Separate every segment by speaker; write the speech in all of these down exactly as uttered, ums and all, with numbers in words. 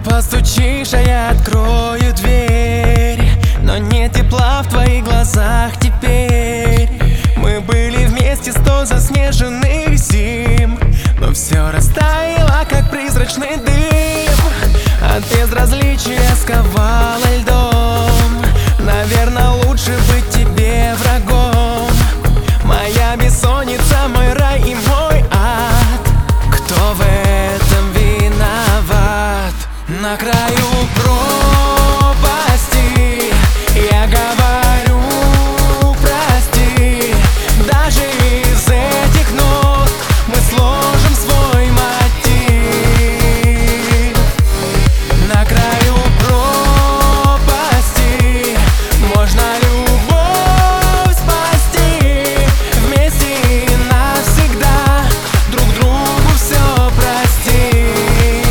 Speaker 1: Постучишь, а я открою дверь, но нет тепла в твоих глазах теперь. Мы были вместе сто заснеженных зим, но все растаяло, как призрачный дым. От безразличия сковало льдом. Наверное, лучше быть тебе врагом. Моя бессонница, мой рай и мой ад. Кто в этом виноват? На краю пропасти я говорю прости. Даже из этих нот мы сложим свой мотив. На краю пропасти можно любовь спасти. Вместе и навсегда друг другу все простить.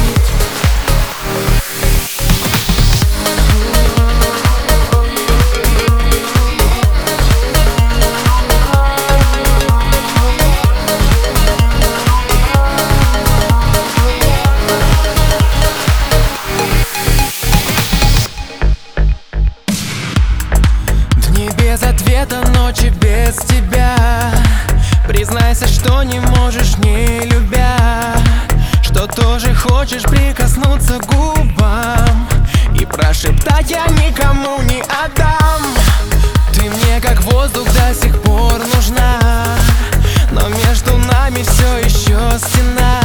Speaker 1: Без ответа, ночи без тебя. Признайся, что не можешь, не любя, что тоже хочешь прикоснуться к губам и прошептать: я никому не отдам. Ты мне как воздух до сих пор нужна, но между нами все еще стена.